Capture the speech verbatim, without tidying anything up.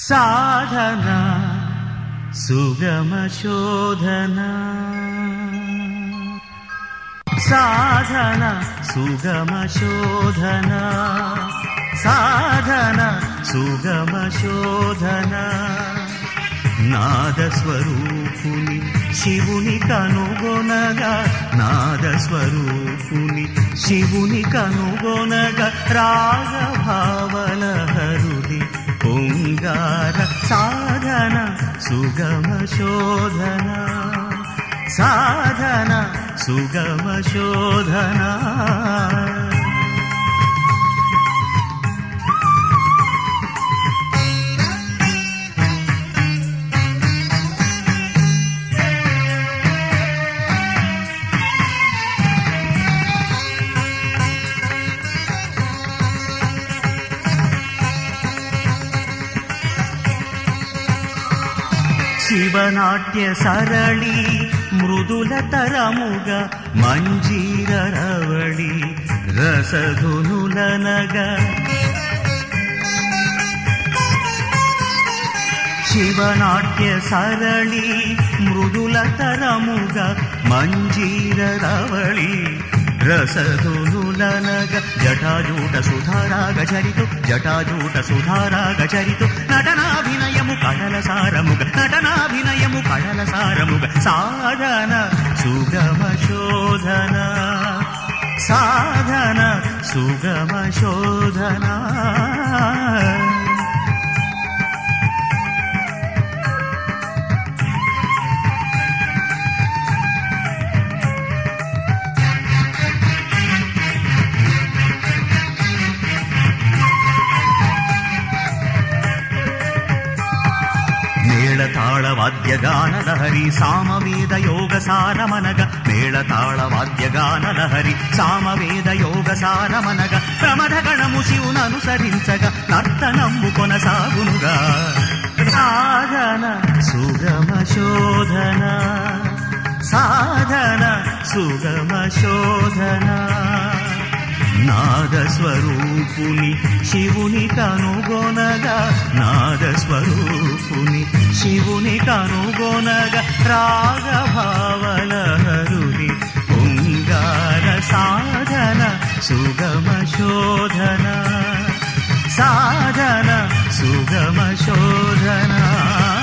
సాధన సుగమ శోధన సాధన సుగమ శోధన సాధన సుగమ శోధన నాదస్వరూపుని శివుని కనుగొనగా నాదస్వరూపుని శివుని కనుగొనగా రాగభావల హరుది పొంగార సాధన సుగమ శోధన సాధన సుగమ శోధన శివనాట్య సరళి మృదుల తరముగ మంజీర రవళి రసధునులనగ శివనాట్య సరళి మృదుల తరముగ మంజీర రవళి రసధునులనగ జటాజూట సుధారాగ చరితు జటాజూట సుధారాగ చరితు నటనాభినయము కళల సారముగ నటనాభినయము కళల సారముగ సాధన సుగమ శోధన సాధన సుగమ శోధన మేళతాళ వాద్యగాన లహరి సామవేద యోగ సారమనగ మేళతాళ వాద్యగాన లహరి సామవేద యోగ సారమనగ ప్రమథ గణము శివుననుసరించగా నర్తనము కొనసాగునుగా సాధన సుగమ శోధన సాధన సుగమ శోధన నాదస్వరూపుని శివుని కనుగొనగా నాదస్వరూపుని శివుని కనుగొనగా రాగభావల హరుని పొంగార సాధన సుగమ శోధన సాధన సుగమ శోధన